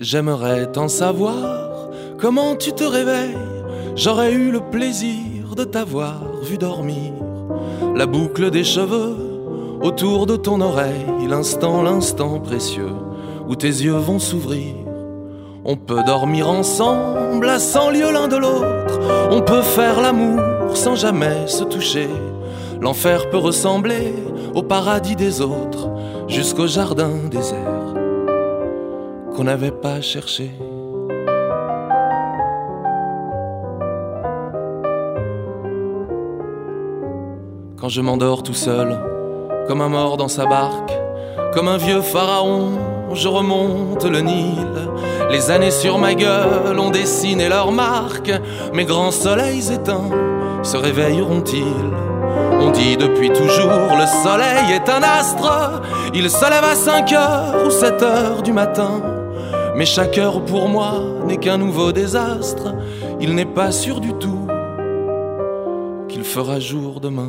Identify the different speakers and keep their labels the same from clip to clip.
Speaker 1: J'aimerais t'en savoir comment tu te réveilles. J'aurais eu le plaisir de t'avoir vu dormir. La boucle des cheveux autour de ton oreille, l'instant précieux où tes yeux vont s'ouvrir. On peut dormir ensemble à 100 lieues l'un de l'autre. On peut faire l'amour sans jamais se toucher. L'enfer peut ressembler au paradis des autres, jusqu'au jardin désert qu'on n'avait pas cherché. Quand je m'endors tout seul, comme un mort dans sa barque, comme un vieux pharaon, je remonte le Nil. Les années sur ma gueule ont dessiné leurs marques. Mes grands soleils éteints se réveilleront-ils? On dit depuis toujours, le soleil est un astre. Il se lève à 5h ou 7h du matin. Mais chaque heure pour moi n'est qu'un nouveau désastre. Il n'est pas sûr du tout qu'il fera jour demain.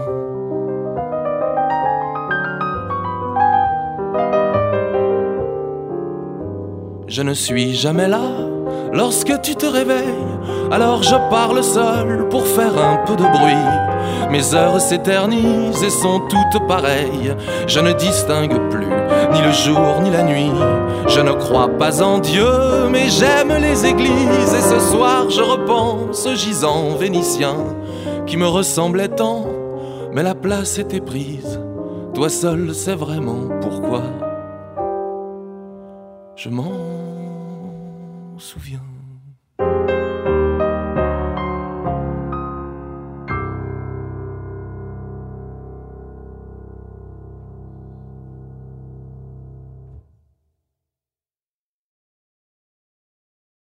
Speaker 1: Je ne suis jamais là lorsque tu te réveilles. Alors je parle seul pour faire un peu de bruit. Mes heures s'éternisent et sont toutes pareilles. Je ne distingue plus ni le jour ni la nuit. Je ne crois pas en Dieu, mais j'aime les églises. Et ce soir je repense au gisant vénitien qui me ressemblait tant, mais la place était prise. Toi seul sais vraiment pourquoi je m'en souviens.